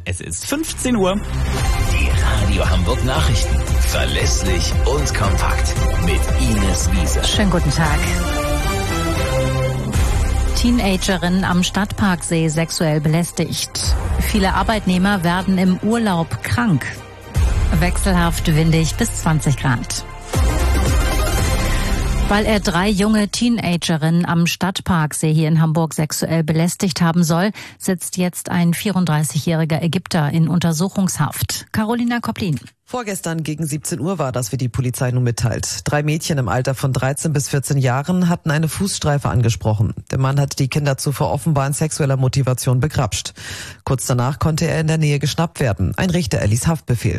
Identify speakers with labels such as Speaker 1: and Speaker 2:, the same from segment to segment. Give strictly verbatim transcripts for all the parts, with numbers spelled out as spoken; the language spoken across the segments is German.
Speaker 1: Es ist fünfzehn Uhr.
Speaker 2: Die Radio Hamburg Nachrichten. Verlässlich und kompakt. Mit Ines Wiese.
Speaker 3: Schönen guten Tag. Teenagerin am Stadtparksee sexuell belästigt. Viele Arbeitnehmer werden im Urlaub krank. Wechselhaft windig bis zwanzig Grad. Weil er drei junge Teenagerinnen am Stadtparksee hier in Hamburg sexuell belästigt haben soll, sitzt jetzt ein vierunddreißigjähriger Ägypter in Untersuchungshaft. Carolina Koplin.
Speaker 4: Vorgestern gegen siebzehn Uhr war das, wie die Polizei nun mitteilt. Drei Mädchen im Alter von dreizehn bis vierzehn Jahren hatten eine Fußstreife angesprochen. Der Mann hat die Kinder zuvor offenbar in sexueller Motivation begrapscht. Kurz danach konnte er in der Nähe geschnappt werden. Ein Richter erließ Haftbefehl.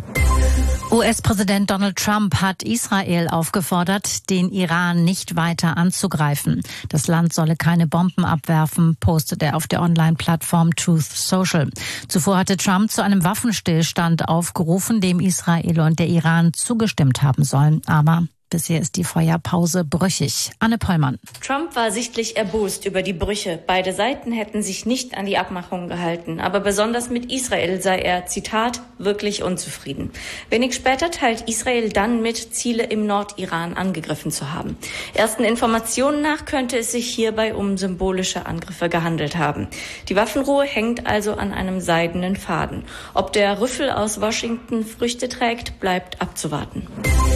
Speaker 3: U S-Präsident Donald Trump hat Israel aufgefordert, den Iran nicht weiter anzugreifen. Das Land solle keine Bomben abwerfen, postet er auf der Online-Plattform Truth Social. Zuvor hatte Trump zu einem Waffenstillstand aufgerufen, dem Israel und der Iran zugestimmt haben sollen. Aber bisher ist die Feuerpause brüchig. Anne Pollmann.
Speaker 5: Trump war sichtlich erbost über die Brüche. Beide Seiten hätten sich nicht an die Abmachungen gehalten. Aber besonders mit Israel sei er, Zitat, wirklich unzufrieden. Wenig später teilt Israel dann mit, Ziele im Nordiran angegriffen zu haben. Ersten Informationen nach könnte es sich hierbei um symbolische Angriffe gehandelt haben. Die Waffenruhe hängt also an einem seidenen Faden. Ob der Rüffel aus Washington Früchte trägt, bleibt abzuwarten.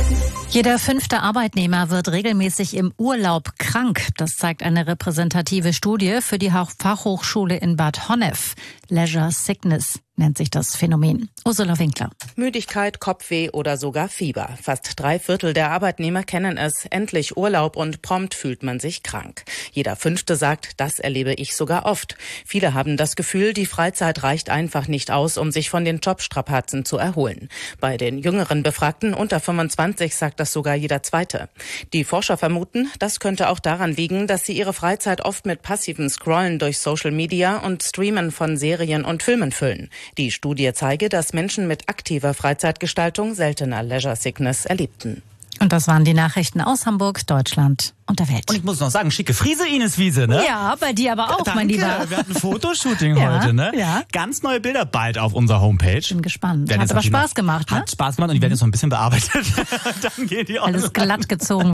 Speaker 3: Jeder fünfte Arbeitnehmer wird regelmäßig im Urlaub krank. Das zeigt eine repräsentative Studie für die Fachhochschule in Bad Honnef. Leisure Sickness nennt sich das Phänomen. Ursula Winkler.
Speaker 6: Müdigkeit, Kopfweh oder sogar Fieber. Fast drei Viertel der Arbeitnehmer kennen es. Endlich Urlaub und prompt fühlt man sich krank. Jeder Fünfte sagt, das erlebe ich sogar oft. Viele haben das Gefühl, die Freizeit reicht einfach nicht aus, um sich von den Jobstrapazen zu erholen. Bei den jüngeren Befragten unter fünfundzwanzig sagt das sogar jeder Zweite. Die Forscher vermuten, das könnte auch daran liegen, dass sie ihre Freizeit oft mit passivem Scrollen durch Social Media und Streamen von Serien und Filmen füllen. Die Studie zeige, dass Menschen mit aktiver Freizeitgestaltung seltener Leisure Sickness erlebten.
Speaker 3: Und das waren die Nachrichten aus Hamburg, Deutschland und der Welt.
Speaker 1: Und ich muss noch sagen, schicke Friese, Ines Wiese, ne?
Speaker 3: Ja, bei dir aber auch,
Speaker 1: Danke.
Speaker 3: mein Lieber.
Speaker 1: Wir hatten ein Fotoshooting
Speaker 3: Ja,
Speaker 1: heute, ne?
Speaker 3: ja.
Speaker 1: Ganz neue Bilder bald auf unserer Homepage.
Speaker 3: Bin gespannt.
Speaker 1: Werden
Speaker 3: Hat
Speaker 1: jetzt
Speaker 3: aber
Speaker 1: natürlich
Speaker 3: Spaß
Speaker 1: noch-
Speaker 3: gemacht, ne?
Speaker 1: Hat Spaß gemacht und die werden jetzt noch ein bisschen bearbeitet. Dann gehen die online.
Speaker 3: Alles glatt gezogen.